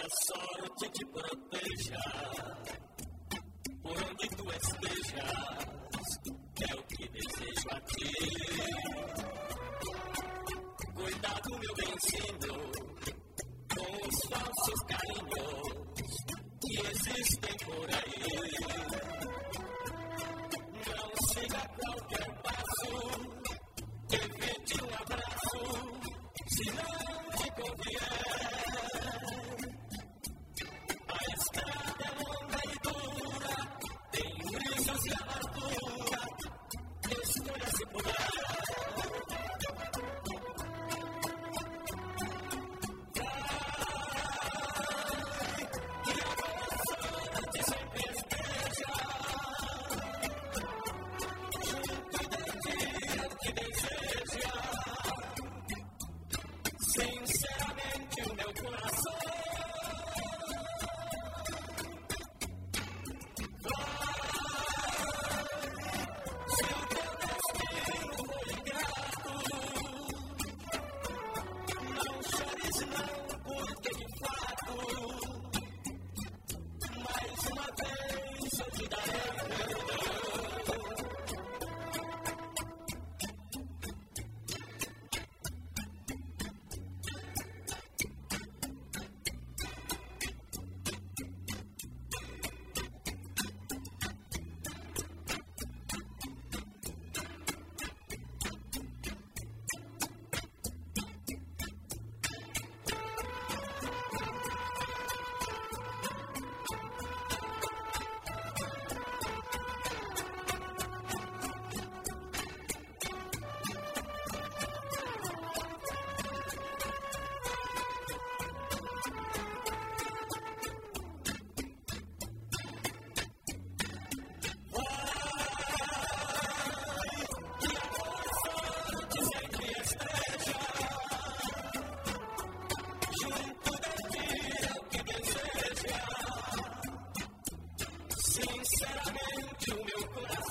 sorte te proteja, por onde tu estejas, é o que desejo a ti. Cuidado, meu benzinho, com os falsos carinhos que existem por aí. Não siga qualquer passo, evite um abraço, se não te convier. A estrada é longa e dura, tem brisas e amargura, escolha se puder. Sinceramente, o meu coração vai. Se o teu destino for ingrato, não chores não, porque de fato, mais uma vez eu te darei perdão. Sinceramente, o meu coração